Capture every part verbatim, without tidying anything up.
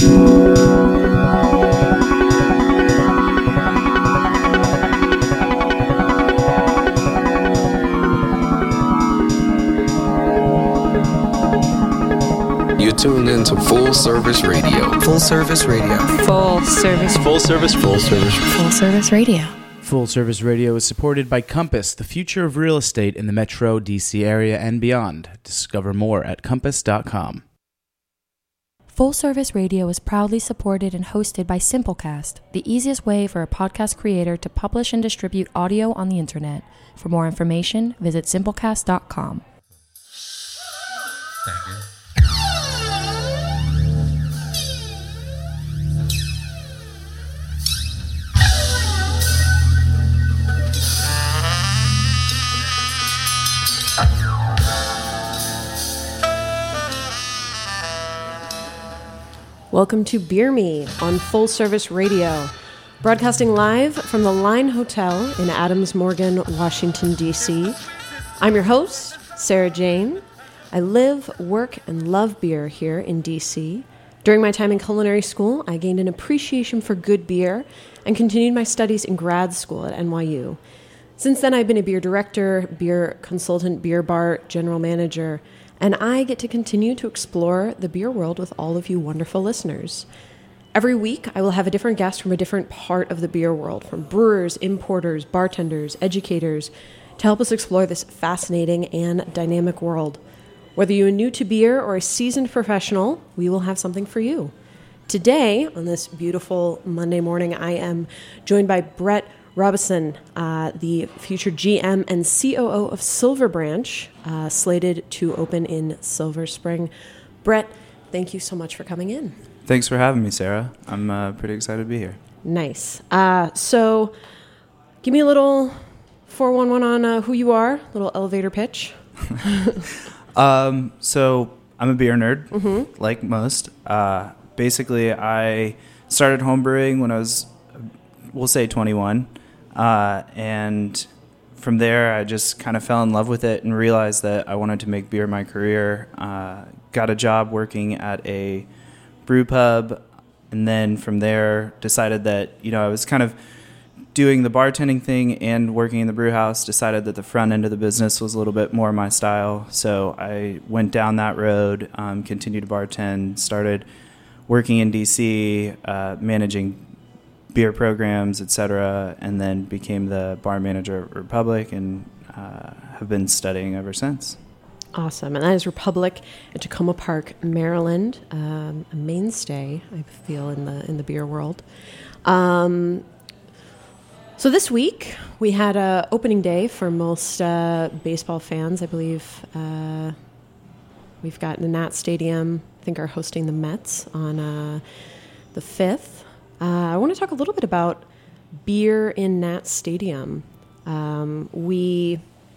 You're tuned into Full Service Radio. Full Service Radio. Full Service. Full Service. Full Service. Full Service Radio. Full Service Radio is supported by Compass, the future of real estate in the Metro D C area and beyond. Discover more at compass dot com. Full Service Radio is proudly supported and hosted by Simplecast, the easiest way for a podcast creator to publish and distribute audio on the internet. For more information, visit simplecast dot com. Thank you. Welcome to Beer Me on Full Service Radio, broadcasting live from the Line Hotel in Adams Morgan, Washington, D C. I'm your host, Sarah Jane. I live, work, and love beer here in D C. During my time in culinary school, I gained an appreciation for good beer and continued my studies in grad school at N Y U. Since then, I've been a beer director, beer consultant, beer bar general manager, and I get to continue to explore the beer world with all of you wonderful listeners. Every week, I will have a different guest from a different part of the beer world, from brewers, importers, bartenders, educators, to help us explore this fascinating and dynamic world. Whether you're new to beer or a seasoned professional, we will have something for you. Today, on this beautiful Monday morning, I am joined by Brett Robison, uh, the future G M and C O O of Silver Branch, uh, slated to open in Silver Spring. Brett, thank you so much for coming in. Thanks for having me, Sarah. I'm uh, pretty excited to be here. Nice. Uh, so, give me a little four one one on uh, who you are, little elevator pitch. um, so, I'm a beer nerd, Mm-hmm. like most. Uh, basically, I started homebrewing when I was, we'll say, twenty-one. Uh, and from there, I just kind of fell in love with it and realized that I wanted to make beer my career. Uh, got a job working at a brew pub, and then from there decided that, you know, I was kind of doing the bartending thing and working in the brew house, decided that the front end of the business was a little bit more my style. So I went down that road, um, continued to bartend, started working in D C, uh, managing beer programs, et cetera, and then became the bar manager at Republic and uh, have been studying ever since. Awesome. And that is Republic at Tacoma Park, Maryland, um, a mainstay, I feel, in the in the beer world. Um, so this week, we had a opening day for most uh, baseball fans, I believe. Uh, we've got the Nat Stadium, I think, are hosting the Mets on uh, the fifth. Uh, I want to talk a little bit about beer in Nat Stadium. Um, we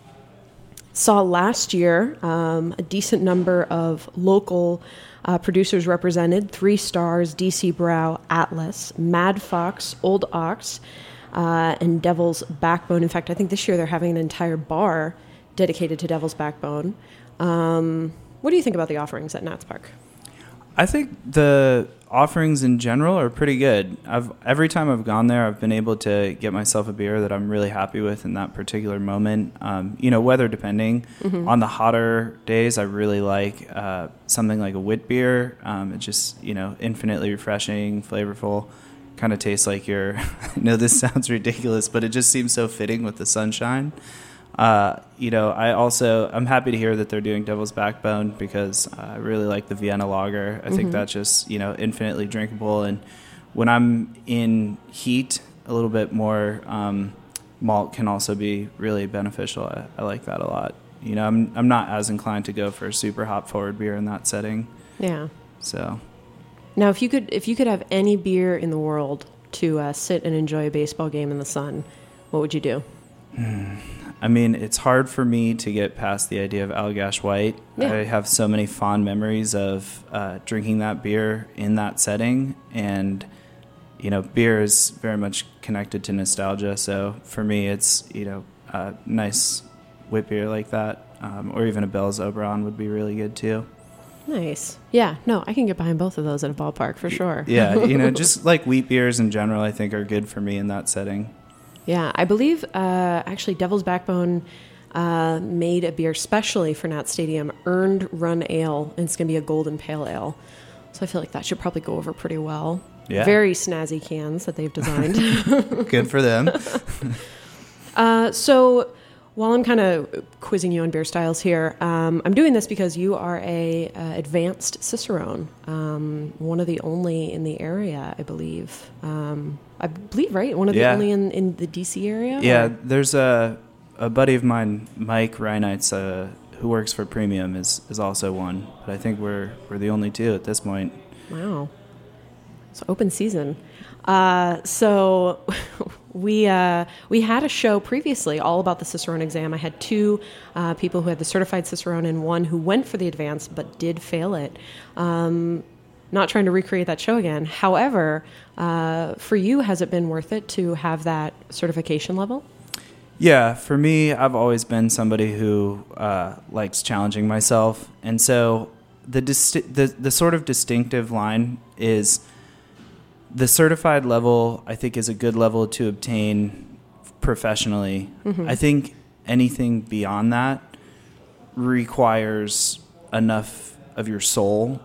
saw last year um, a decent number of local uh, producers represented: Three Stars, D C Brau, Atlas, Mad Fox, Old Ox, uh, and Devil's Backbone. In fact, I think this year they're having an entire bar dedicated to Devil's Backbone. Um, what do you think about the offerings at Nats Park? I think the offerings in general are pretty good. I've every time I've gone there, I've been able to get myself a beer that I'm really happy with in that particular moment. Um, you know, weather depending. Mm-hmm. On the hotter days, I really like uh, something like a wit beer. Um, it's just, you know, infinitely refreshing, flavorful. Kind of tastes like your. I know this sounds ridiculous, but it just seems so fitting with the sunshine. Uh, you know, I also, I'm happy to hear that they're doing Devil's Backbone because I really like the Vienna Lager. I mm-hmm. think that's just, you know, infinitely drinkable. And when I'm in heat, a little bit more um, malt can also be really beneficial. I, I like that a lot. You know, I'm I'm not as inclined to go for a super hop forward beer in that setting. Yeah. So. Now, if you could, if you could have any beer in the world to uh, sit and enjoy a baseball game in the sun, what would you do? Hmm. I mean, it's hard for me to get past the idea of Allagash White. Yeah. I have so many fond memories of uh, drinking that beer in that setting. And, you know, beer is very much connected to nostalgia. So for me, it's, you know, a nice wit beer like that. Um, or even a Bell's Oberon would be really good too. Nice. Yeah, no, I can get behind both of those at a ballpark for sure. Yeah, you know, just like wheat beers in general, I think are good for me in that setting. Yeah, I believe uh, actually Devil's Backbone uh, made a beer specially for Nat Stadium, Earned Run Ale, and it's going to be a golden pale ale. So I feel like that should probably go over pretty well. Yeah. Very snazzy cans that they've designed. Good for them. uh, so while I'm kind of quizzing you on beer styles here, um, I'm doing this because you are a uh, advanced Cicerone, um, one of the only in the area, I believe. Um, I believe, right? One of the Yeah. only in, in the D C area? Yeah, or? there's a a buddy of mine, Mike Reinites, uh, who works for Premium, is is also one. But I think we're we're the only two at this point. Wow. It's open season. Uh, so we uh, we had a show previously all about the Cicerone exam. I had two uh, people who had the certified Cicerone and one who went for the advanced but did fail it. Um, not trying to recreate that show again. However, uh, for you, has it been worth it to have that certification level? Yeah, for me, I've always been somebody who uh, likes challenging myself, and so the, disti- the the sort of distinctive line is the certified level. I think is a good level to obtain professionally. Mm-hmm. I think anything beyond that requires enough of your soul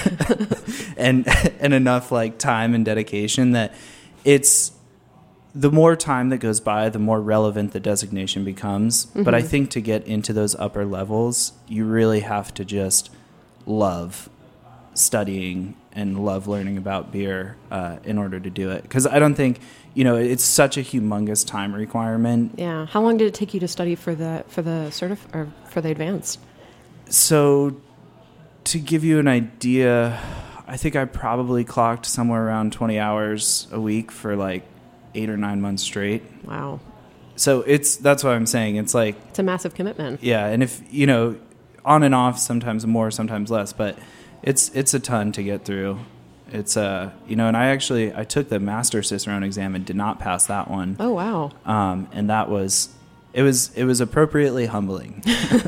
and and enough like time and dedication that it's. The more time that goes by, the more relevant the designation becomes. Mm-hmm. But I think to get into those upper levels, you really have to just love studying and love learning about beer uh, in order to do it. Because I don't think, you know, it's such a humongous time requirement. Yeah. How long did it take you to study for the for the certif- or for the advanced? So to give you an idea, I think I probably clocked somewhere around twenty hours a week for like eight or nine months straight. Wow. So it's, that's what I'm saying. It's like, it's a massive commitment. Yeah. And if, you know, on and off, sometimes more, sometimes less, but it's, it's a ton to get through. It's, uh, you know, and I actually, I took the Master Cicerone exam and did not pass that one. Oh, wow. Um, and that was, it was, it was appropriately humbling.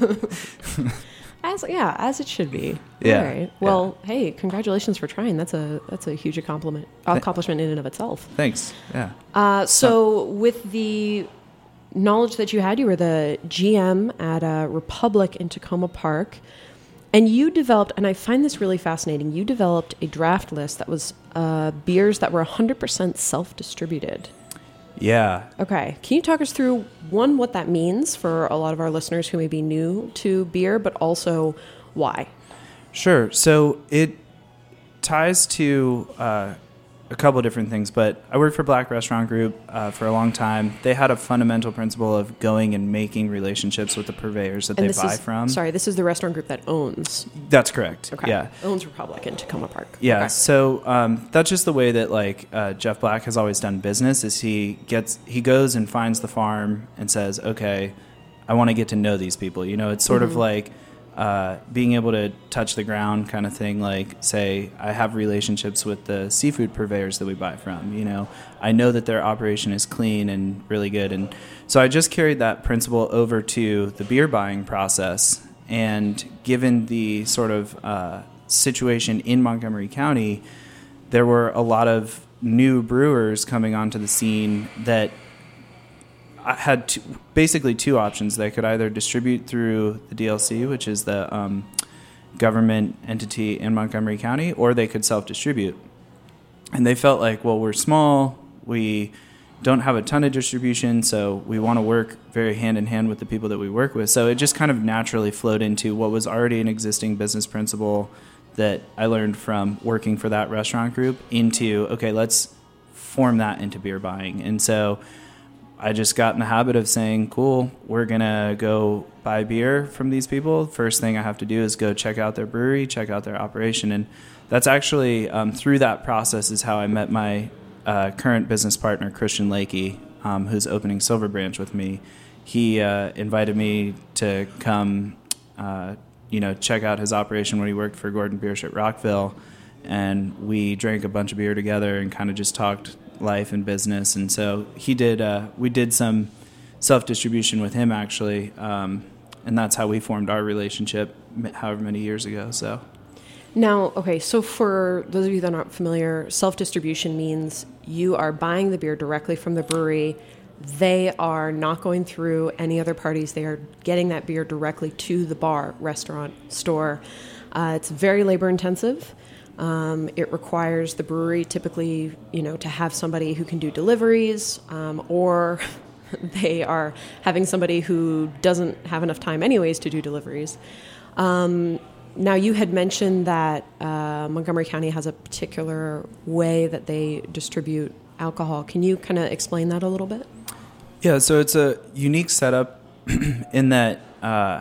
As yeah, as it should be. Yeah. All right. Well, yeah. Hey, congratulations for trying. That's a that's a huge accomplishment accomplishment in and of itself. Thanks. Yeah. Uh, so, with the knowledge that you had, you were the G M at uh, Republic in Tacoma Park, and you developed. And I find this really fascinating. You developed a draft list that was uh, beers that were one hundred percent self-distributed. Yeah. Okay. Can you talk us through, one, what that means for a lot of our listeners who may be new to beer, but also why? Sure. So it ties to uh, a couple of different things, but I worked for Black Restaurant Group uh, for a long time. They had a fundamental principle of going and making relationships with the purveyors that and they buy is, from. Sorry, this is the restaurant group that owns. That's correct. Okay. Yeah. Owns Republic in Tacoma Park. Yeah. Okay. So um, that's just the way that like uh, Jeff Black has always done business. Is he gets he goes and finds the farm and says, okay, I want to get to know these people. You know, it's sort mm-hmm. of like. Uh, being able to touch the ground kind of thing, like, say, I have relationships with the seafood purveyors that we buy from, you know. I know that their operation is clean and really good. And so I just carried that principle over to the beer buying process. And given the sort of uh, situation in Montgomery County, there were a lot of new brewers coming onto the scene that I had two, basically two options. They could either distribute through the D L C, which is the um, government entity in Montgomery County, or they could self-distribute. And they felt like, well, we're small, we don't have a ton of distribution, so we want to work very hand-in-hand with the people that we work with. So it just kind of naturally flowed into what was already an existing business principle that I learned from working for that restaurant group into, okay, let's form that into beer buying. And so I just got in the habit of saying, cool, we're going to go buy beer from these people. First thing I have to do is go check out their brewery, check out their operation. And that's actually, um, through that process is how I met my uh, current business partner, Christian Lakey, um, who's opening Silver Branch with me. He uh, invited me to come, uh, you know, check out his operation when he worked for Gordon Biersch at Rockville. And we drank a bunch of beer together and kind of just talked life and business. And so he did, uh, we did some self-distribution with him actually. Um, and that's how we formed our relationship however many years ago. So, Now, okay, so for those of you that are not familiar, self-distribution means you are buying the beer directly from the brewery. They are not going through any other parties. They are getting that beer directly to the bar, restaurant, store. Uh, it's very labor intensive. Um, it requires the brewery typically, you know, to have somebody who can do deliveries, um, or they are having somebody who doesn't have enough time anyways to do deliveries. Um, now, you had mentioned that uh, Montgomery County has a particular way that they distribute alcohol. Can you kind of explain that a little bit? Yeah, so it's a unique setup in that uh,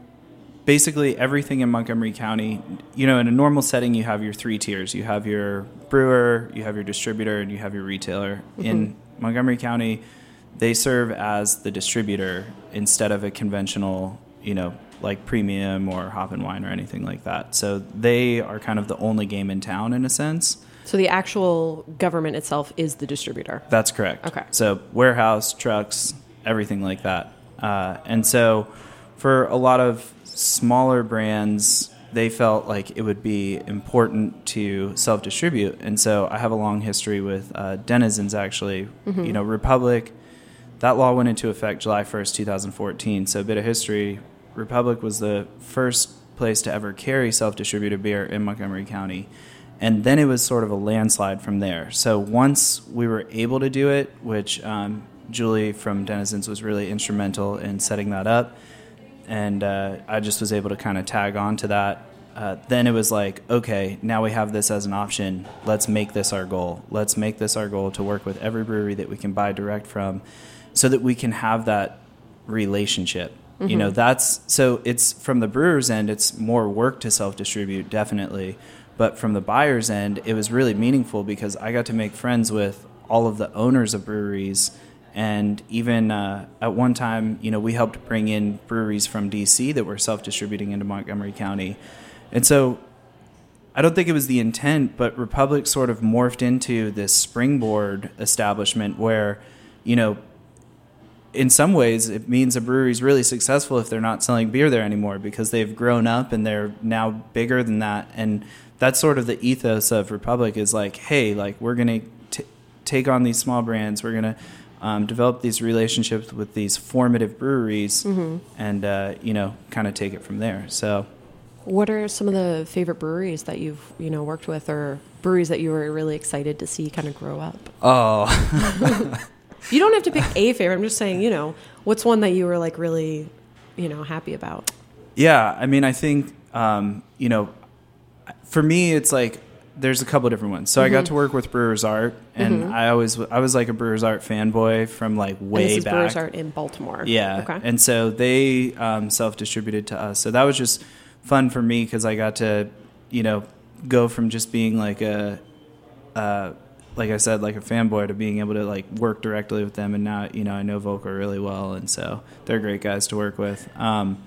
basically everything in Montgomery County, you know, in a normal setting, you have your three tiers. You have your brewer, you have your distributor, and you have your retailer. Mm-hmm. In Montgomery County, they serve as the distributor instead of a conventional, you know, like premium or hop and wine or anything like that. So they are kind of the only game in town in a sense. So the actual government itself is the distributor. That's correct. Okay. So warehouse, trucks, everything like that. Uh, and so for a lot of smaller brands, they felt like it would be important to self-distribute. And so I have a long history with uh, Denizens, actually. Mm-hmm. You know, Republic, that law went into effect July first, twenty fourteen. So a bit of history. Republic was the first place to ever carry self-distributed beer in Montgomery County. And then it was sort of a landslide from there. So once we were able to do it, which um, Julie from Denizens was really instrumental in setting that up, and uh, I just was able to kind of tag on to that, uh, then it was like, okay, now we have this as an option. Let's make this our goal. Let's make this our goal to work with every brewery that we can buy direct from so that we can have that relationship. Mm-hmm. You know, that's, so it's from the brewer's end, it's more work to self-distribute, definitely. But from the buyer's end, it was really meaningful because I got to make friends with all of the owners of breweries. And even uh, at one time, you know, we helped bring in breweries from D C that were self-distributing into Montgomery County. And so I don't think it was the intent, but Republic sort of morphed into this springboard establishment where, you know, in some ways, it means a brewery is really successful if they're not selling beer there anymore because they've grown up and they're now bigger than that. And that's sort of the ethos of Republic is like, hey, like we're going to take on these small brands. We're going to um, develop these relationships with these formative breweries mm-hmm. and, uh, you know, kind of take it from there. So what are some of the favorite breweries that you've, you know, worked with or breweries that you were really excited to see kind of grow up? Oh, you don't have to pick a favorite. I'm just saying, you know, what's one that you were like really, you know, happy about? Yeah. I mean, I think, um, you know, for me, it's like there's a couple of different ones. So mm-hmm. I got to work with Brewers Art, and mm-hmm. I always I was like a Brewers Art fanboy from like way and this is back. Brewers Art in Baltimore. Yeah, okay. And so they um, self-distributed to us. So that was just fun for me because I got to, you know, go from just being like a, uh, like I said, like a fanboy to being able to like work directly with them. And now, you know, I know Volker really well, and so they're great guys to work with. Um,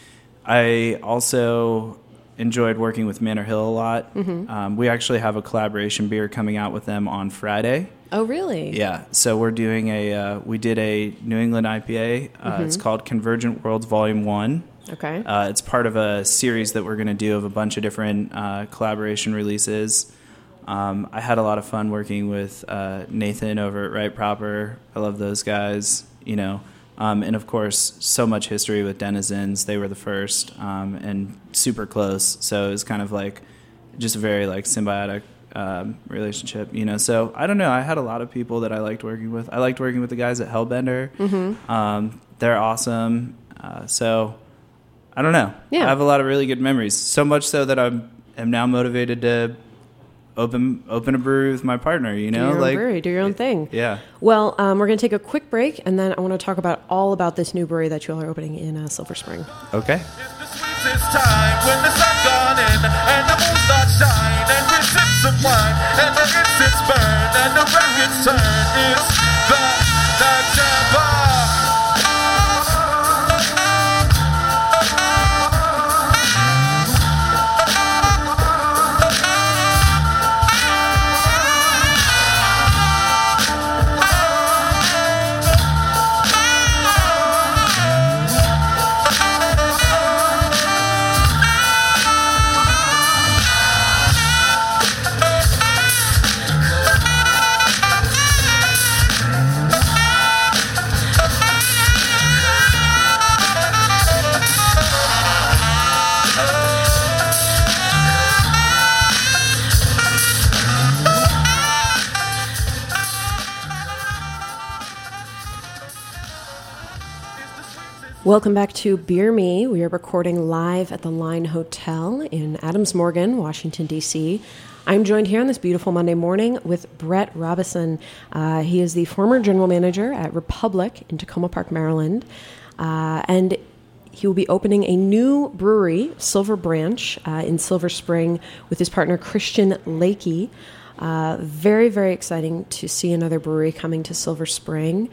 I also enjoyed working with Manor Hill a lot. Mm-hmm. Um, we actually have a collaboration beer coming out with them on Friday. Oh, really? Yeah. So we're doing a, uh, we did a New England I P A. Uh, mm-hmm. It's called Convergent Worlds Volume one. Okay. Uh, it's part of a series that we're going to do of a bunch of different uh, collaboration releases. Um, I had a lot of fun working with uh, Nathan over at Right Proper. I love those guys, you know. Um, and, of course, so much history with Denizens. They were the first um, and super close. So it was kind of like just a very, like, symbiotic um, relationship, you know. So, I don't know. I had a lot of people that I liked working with. I liked working with the guys at Hellbender. Mm-hmm. Um, they're awesome. Uh, so, I don't know. Yeah. I have a lot of really good memories. So much so that I'm am now motivated to open open a brewery with my partner, you know? Do your like own brewery, do your own thing. Yeah. Well, um, we're going to take a quick break, and then I want to talk about all about this new brewery that you all are opening in uh, Silver Spring. Okay. It's the sweetest time when the sun gone in and the moon starts shine and we sip some wine and the incense burn and the records turn. It's the Night Jabber. Welcome back to Beer Me. We are recording live at the Line Hotel in Adams Morgan, Washington, D C I'm joined here on this beautiful Monday morning with Brett Robison. Uh, he is the former general manager at Republic in Tacoma Park, Maryland. Uh, and he will be opening a new brewery, Silver Branch, uh, in Silver Spring with his partner Christian Lakey. Uh, very, very exciting to see another brewery coming to Silver Spring.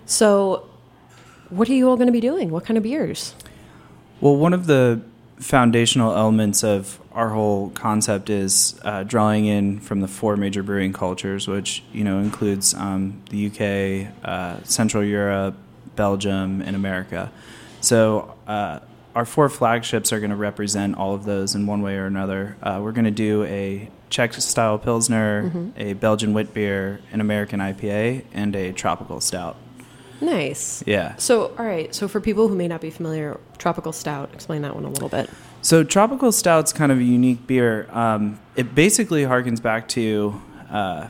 So what are you all going to be doing? What kind of beers? Well, one of the foundational elements of our whole concept is uh, drawing in from the four major brewing cultures, which, you know, includes um, the U K, uh, Central Europe, Belgium, and America. So uh, our four flagships are going to represent all of those in one way or another. Uh, we're going to do a Czech-style Pilsner, mm-hmm. a Belgian wit beer, an American I P A, and a tropical stout. Nice. Yeah. So, all right. So for people who may not be familiar, Tropical Stout, explain that one a little bit. So Tropical Stout's kind of a unique beer. Um, it basically harkens back to uh,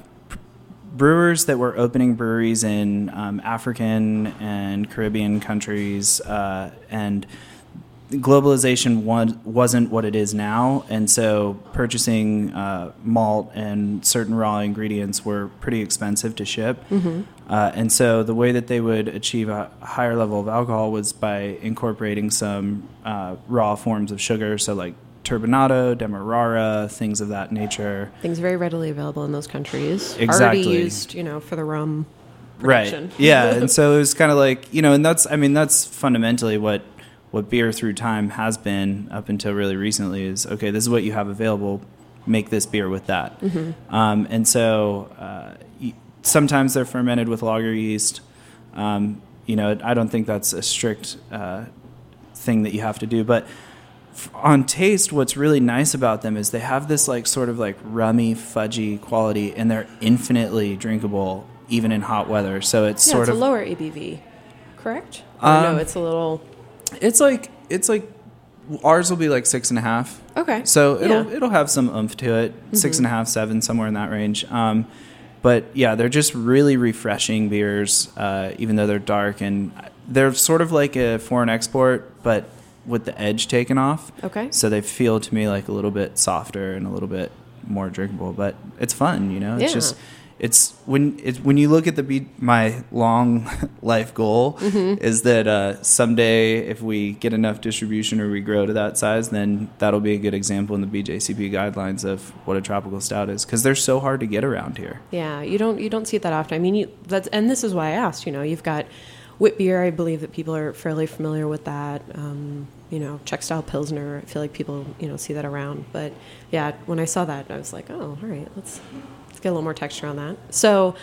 brewers that were opening breweries in um, African and Caribbean countries, uh, and globalization one, wasn't what it is now, and so purchasing uh, malt and certain raw ingredients were pretty expensive to ship. Mm-hmm. Uh, and so the way that they would achieve a higher level of alcohol was by incorporating some uh, raw forms of sugar, so like turbinado, demerara, things of that nature. Things very readily available in those countries. Exactly. Already used, you know, for the rum production. Right. Yeah, and so it was kind of like, you know, and that's, I mean, that's fundamentally what what beer through time has been up until really recently is, okay, this is what you have available, make this beer with that. Mm-hmm. Um, and so uh, sometimes they're fermented with lager yeast. Um, you know, I don't think that's a strict uh, thing that you have to do. But f- on taste, what's really nice about them is they have this like sort of like rummy, fudgy quality, and they're infinitely drinkable even in hot weather. So it's yeah, sort it's of a lower A B V, correct? Or um, no, it's a little... It's like it's like ours will be like six and a half. Okay. So it'll yeah. it'll have some oomph to it, mm-hmm. six and a half, seven, somewhere in that range. Um, but yeah, they're just really refreshing beers, uh, even though they're dark, and they're sort of like a foreign export, but with the edge taken off. Okay. So they feel to me like a little bit softer and a little bit more drinkable, but it's fun, you know. It's yeah. just. It's when it's when you look at the B, my long life goal mm-hmm. is that uh, someday if we get enough distribution or we grow to that size, then that'll be a good example in the B J C P guidelines of what a tropical stout is, because they're so hard to get around here. Yeah, you don't you don't see it that often. I mean, you, that's and this is why I asked. You know, you've got wit beer. I believe that people are fairly familiar with that. Um, you know, Czech style Pilsner. I feel like people you know see that around. But yeah, when I saw that, I was like, oh, all right, let's. Get a little more texture on that. So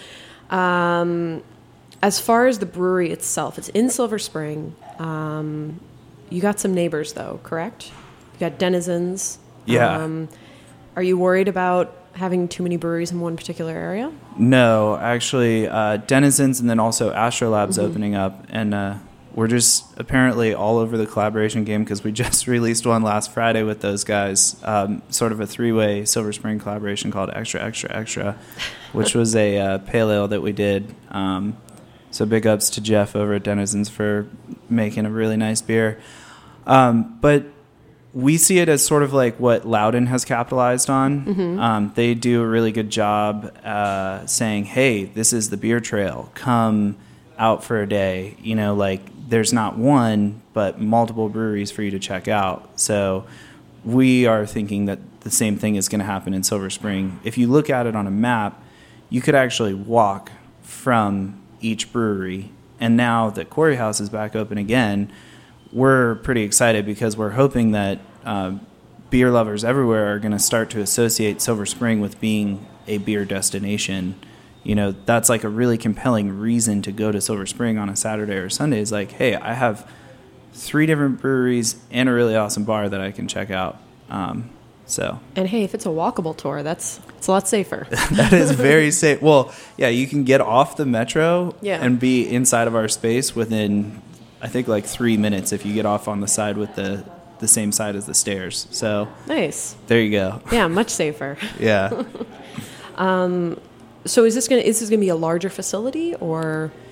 um, as far as the brewery itself, it's in Silver Spring. Um, you got some neighbors, though, correct? You got Denizens. Yeah. Um, are you worried about having too many breweries in one particular area? No, actually, uh, Denizens and then also Astrolab's mm-hmm. opening up. And uh, we're just apparently all over the collaboration game because we just released one last Friday with those guys, um, sort of a three-way Silver Spring collaboration called Extra, Extra, Extra, which was a uh, pale ale that we did. Um, so big ups to Jeff over at Denizens for making a really nice beer. Um, but we see it as sort of like what Loudon has capitalized on. Mm-hmm. Um, they do a really good job uh, saying, hey, this is the beer trail. Come out for a day. You know, like, there's not one, but multiple breweries for you to check out. So we are thinking that the same thing is going to happen in Silver Spring. If you look at it on a map, you could actually walk from each brewery. And now that Quarry House is back open again, we're pretty excited because we're hoping that uh, beer lovers everywhere are going to start to associate Silver Spring with being a beer destination. You know, that's like a really compelling reason to go to Silver Spring on a Saturday or Sunday. Is like, hey, I have three different breweries and a really awesome bar that I can check out. Um, so, and hey, if it's a walkable tour, that's it's a lot safer. That is very safe. Well, yeah, you can get off the metro yeah. and be inside of our space within, I think, like three minutes if you get off on the side with the the same side as the stairs. So nice. There you go. Yeah, much safer. Yeah. um. So is this gonna is this gonna be a larger facility or?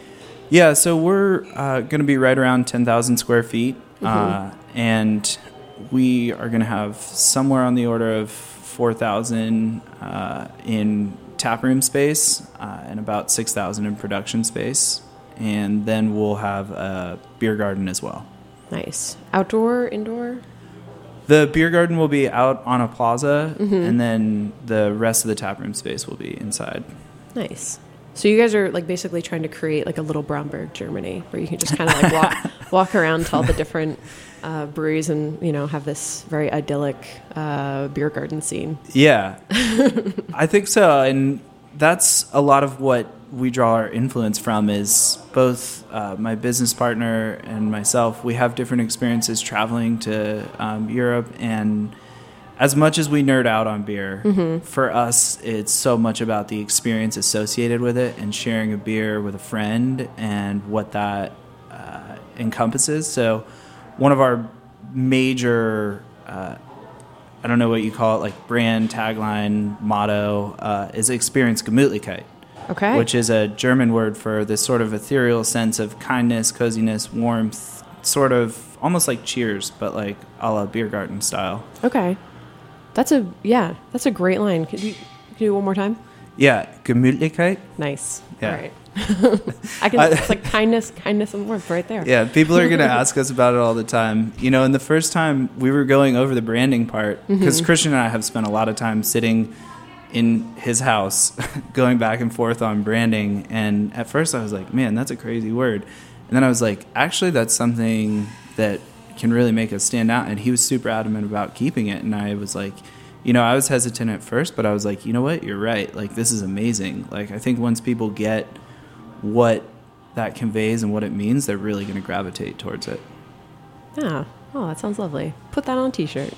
Yeah, so we're uh, going to be right around ten thousand square feet, Mm-hmm. uh, and we are going to have somewhere on the order of four thousand uh, in taproom space uh, and about six thousand in production space, and then we'll have a beer garden as well. Nice. Outdoor, indoor? The beer garden will be out on a plaza, Mm-hmm. and then the rest of the taproom space will be inside. Nice. So you guys are like basically trying to create like a little Braunberg, Germany, where you can just kind of like walk walk around to all the different uh, breweries and, you know, have this very idyllic uh, beer garden scene. Yeah, I think so. And that's a lot of what we draw our influence from is both uh, my business partner and myself. We have different experiences traveling to um, Europe, and as much as we nerd out on beer, Mm-hmm. for us, it's so much about the experience associated with it and sharing a beer with a friend and what that uh, encompasses. So one of our major, uh, I don't know what you call it, like brand, tagline, motto, uh, is Experience Gemütlichkeit, Okay. which is a German word for this sort of ethereal sense of kindness, coziness, warmth, sort of almost like Cheers, but like a la beer garden style. Okay. That's a, yeah, that's a great line. Could you, could you do it one more time? Yeah, Gemütlichkeit. Nice. Yeah. All right. I can, it's like kindness, kindness and warmth right there. Yeah, people are going to ask us about it all the time. You know, and the first time we were going over the branding part, because Christian and I have spent a lot of time sitting in his house going back and forth on branding. And at first I was like, man, that's a crazy word. And then I was like, actually, that's something that can really make us stand out. And he was super adamant about keeping it. And I was like, you know, I was hesitant at first, but I was like, you know what? You're right. Like, this is amazing. Like, I think once people get what that conveys and what it means, they're really going to gravitate towards it. Yeah. Oh, that sounds lovely. Put that on a t-shirt.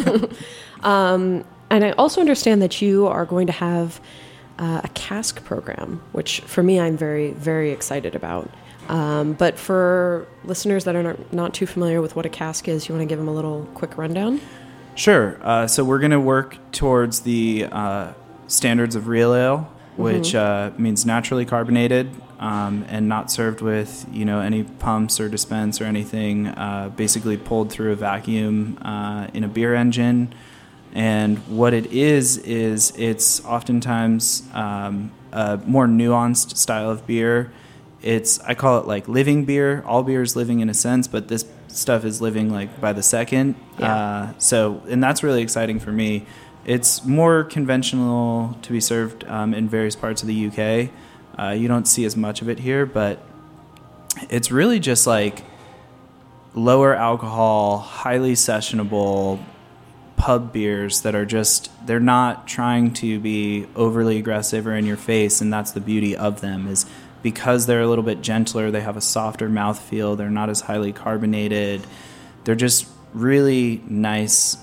um, and I also understand that you are going to have uh, a cask program, which for me, I'm very, very excited about. Um, but for listeners that are not, not too familiar with what a cask is, you want to give them a little quick rundown? Sure. Uh, so we're going to work towards the uh, standards of real ale, which uh, means naturally carbonated um, and not served with, you know, any pumps or dispense or anything. Uh, basically pulled through a vacuum uh, in a beer engine. And what it is is it's oftentimes um, a more nuanced style of beer. It's, I call it like living beer. All beer is living in a sense, but this stuff is living like by the second. Yeah. Uh, so, and that's really exciting for me. It's more conventional to be served um, in various parts of the U K. Uh, you don't see as much of it here, but it's really just like lower alcohol, highly sessionable pub beers that are just, they're not trying to be overly aggressive or in your face, and that's the beauty of them is because they're a little bit gentler, they have a softer mouthfeel, they're not as highly carbonated, they're just really nice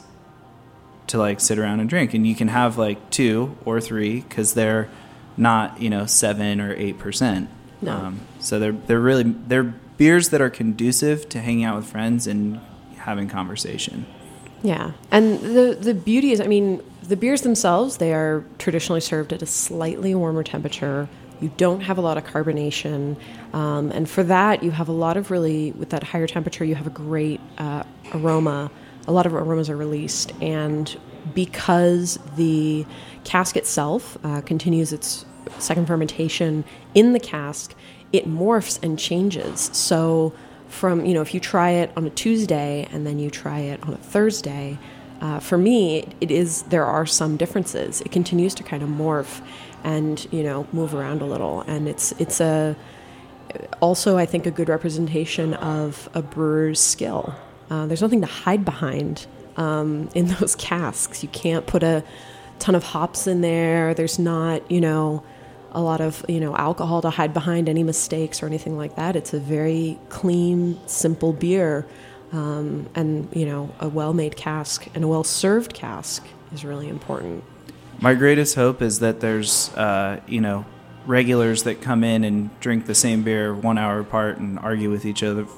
to like sit around and drink. And you can have like two or three because they're not, you know, seven or eight percent. No. Um, so they're they're really they're beers that are conducive to hanging out with friends and having conversation. Yeah. And the, the beauty is, I mean, the beers themselves, they are traditionally served at a slightly warmer temperature. You don't have a lot of carbonation. Um, and for that, you have a lot of really, with that higher temperature, you have a great uh, aroma. A lot of aromas are released. And because the cask itself uh, continues its second fermentation in the cask, it morphs and changes. So from, you know, if you try it on a Tuesday and then you try it on a Thursday, uh, for me, it is, there are some differences. It continues to kind of morph and, you know, move around a little. And it's, it's a, also, I think, a good representation of a brewer's skill. Uh, there's nothing to hide behind um, in those casks. You can't put a ton of hops in there. There's not, you know, a lot of, you know, alcohol to hide behind any mistakes or anything like that. It's a very clean, simple beer. Um, and, you know, a well-made cask and a well-served cask is really important. My greatest hope is that there's, uh, you know, regulars that come in and drink the same beer one hour apart and argue with each other for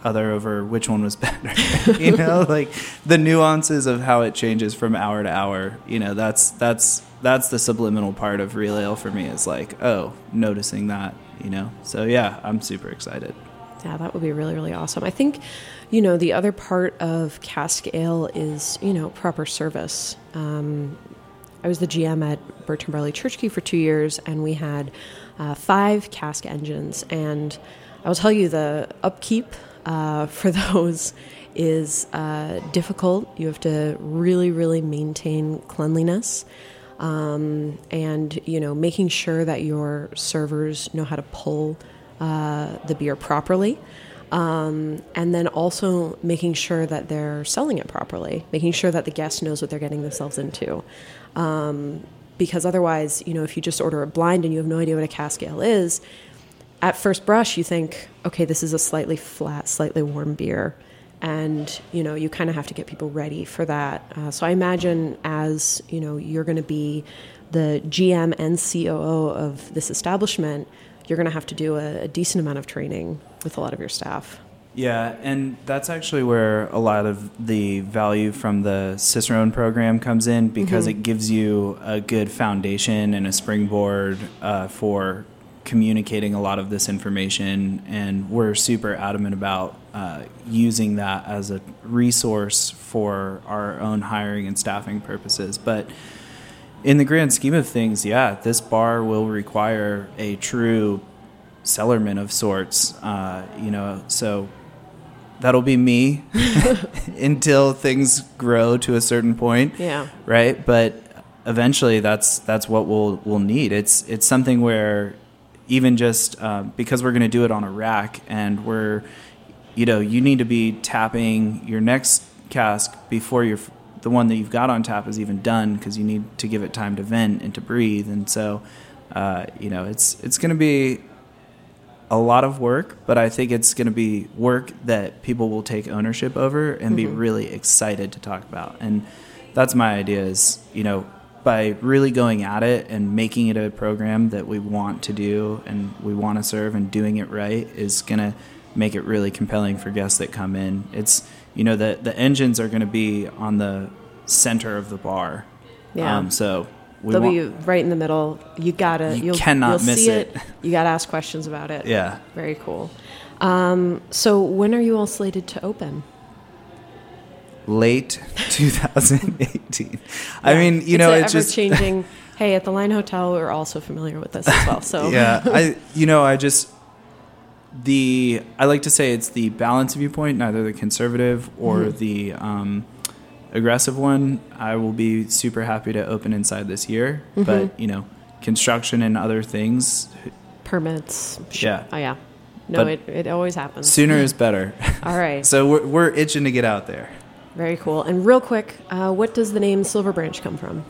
other over which one was better. You know, like the nuances of how it changes from hour to hour. You know, that's that's that's the subliminal part of real ale for me. Is like, oh, noticing that. You know, so yeah, I'm super excited. Yeah, that would be really, really awesome. I think, you know, the other part of cask ale is, you know, proper service. Um, I was the G M at Bertrand Barley Church Key for two years, and we had uh, five cask engines. And I will tell you, the upkeep uh, for those is uh, difficult. You have to really, really maintain cleanliness. Um, and, you know, making sure that your servers know how to pull uh, the beer properly. Um, and then also making sure that they're selling it properly, making sure that the guest knows what they're getting themselves into. Um, because otherwise, you know, if you just order it blind and you have no idea what a cask ale is, at first brush you think, okay, this is a slightly flat, slightly warm beer. And, you know, you kind of have to get people ready for that. Uh, so I imagine as, you know, you're going to be the G M and C O O of this establishment, you're going to have to do a, a decent amount of training with a lot of your staff. Yeah, and that's actually where a lot of the value from the Cicerone program comes in, because mm-hmm. it gives you a good foundation and a springboard uh, for communicating a lot of this information, and we're super adamant about uh, using that as a resource for our own hiring and staffing purposes. But in the grand scheme of things, yeah, this bar will require a true cellarman of sorts, uh, you know, so that'll be me until things grow to a certain point. Yeah. Right. But eventually that's, that's what we'll, we'll need. It's, it's something where even just, uh, because we're going to do it on a rack, and we're, you know, you need to be tapping your next cask before your, the one that you've got on tap is even done, because you need to give it time to vent and to breathe. And so, uh, you know, it's, it's going to be a lot of work, but I think it's going to be work that people will take ownership over and mm-hmm. be really excited to talk about. And that's my idea is, you know, by really going at it and making it a program that we want to do and we want to serve, and doing it right is going to make it really compelling for guests that come in. It's, you know, the, the engines are going to be on the center of the bar. Yeah. Um, so we they'll want, be right in the middle. You gotta, you you'll, cannot you'll miss see it. it. You gotta ask questions about it. Yeah. Very cool. Um, so when are you all slated to open? Late twenty eighteen. I mean, you know, it's, it's just changing. Hey, at the Line Hotel, we're also familiar with this as well. So yeah, I, you know, I just the I like to say it's the balance viewpoint, neither the conservative or mm-hmm. the um, aggressive one. I will be super happy to open inside this year, mm-hmm. but you know, construction and other things, permits. Yeah. Oh yeah. No, it, it always happens. Sooner is better. All right. So we're we're itching to get out there. Very cool. And real quick, uh, what does the name Silver Branch come from?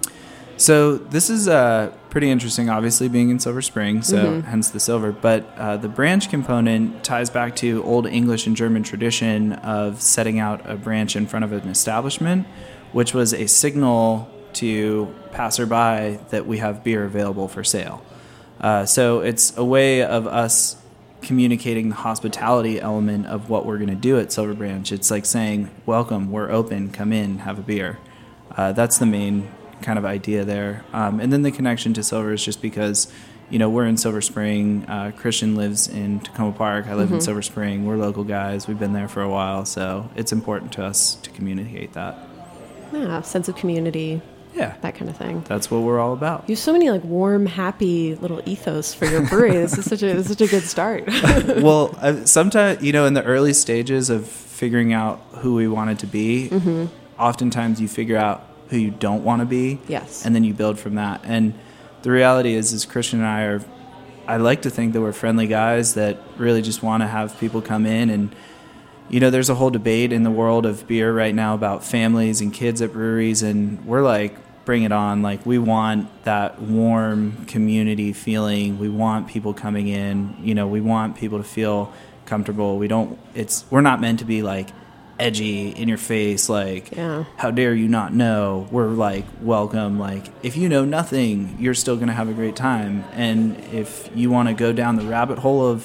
So this is uh, pretty interesting, obviously being in Silver Spring, so mm-hmm. hence the silver. But uh, the branch component ties back to Old English and German tradition of setting out a branch in front of an establishment, which was a signal to passerby that we have beer available for sale. Uh, so it's a way of us communicating the hospitality element of what we're going to do at Silver Branch. It's like saying, welcome, we're open, come in, have a beer. Uh, that's the main kind of idea there. Um, and then the connection to Silver is just because, you know, we're in Silver Spring. Uh, Christian lives in Tacoma Park. I live mm-hmm. in Silver Spring. We're local guys. We've been there for a while. So it's important to us to communicate that. Yeah, sense of community. Yeah. That kind of thing. That's what we're all about. You have so many like warm, happy little ethos for your brewery. This is such a this is such a good start. Well, uh, sometimes, you know, in the early stages of figuring out who we wanted to be, mm-hmm. oftentimes you figure out who you don't want to be. Yes. And then you build from that. And the reality is, is Christian and I are, I like to think that we're friendly guys that really just want to have people come in. And, you know, there's a whole debate in the world of beer right now about families and kids at breweries. And we're like, bring it on. Like, we want that warm community feeling. We want people coming in. You know, we want people to feel comfortable. We don't, it's, we're not meant to be like edgy in your face, like, yeah. how dare you not know? We're like, welcome. Like, if you know nothing, you're still going to have a great time. And if you want to go down the rabbit hole of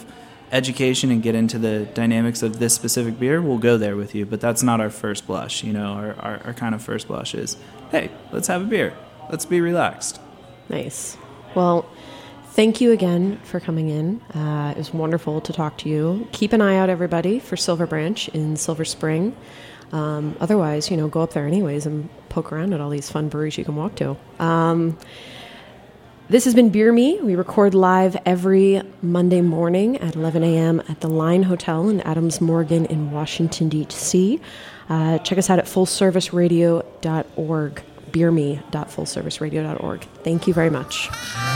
education and get into the dynamics of this specific beer, we'll go there with you. But that's not our first blush. You know, our, our, our kind of first blush is, hey, let's have a beer. Let's be relaxed. Nice. Well, thank you again for coming in. Uh, it was wonderful to talk to you. Keep an eye out, everybody, for Silver Branch in Silver Spring. Um, otherwise, you know, go up there anyways and poke around at all these fun breweries you can walk to. Um, this has been Beer Me. We record live every Monday morning at eleven a.m. at the Line Hotel in Adams Morgan in Washington, D C Uh, check us out at full service radio dot org, beer me dot full service radio dot org. Thank you very much.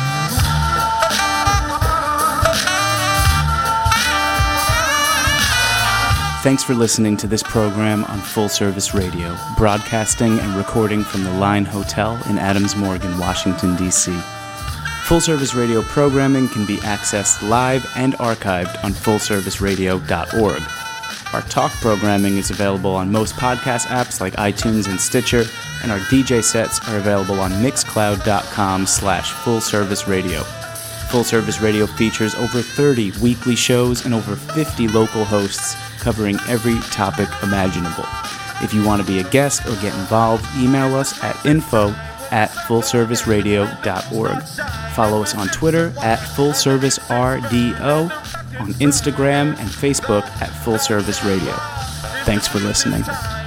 Thanks for listening to this program on Full Service Radio, broadcasting and recording from the Line Hotel in Adams Morgan, Washington, D C Full Service Radio programming can be accessed live and archived on full service radio dot org. Our talk programming is available on most podcast apps like iTunes and Stitcher, and our D J sets are available on mixcloud dot com slash full service radio. Full Service Radio features over thirty weekly shows and over fifty local hosts covering every topic imaginable. If you want to be a guest or get involved, email us at info at full service radio dot org. Follow us on Twitter at full service R D O, on Instagram and Facebook at Full Service Radio. Thanks for listening.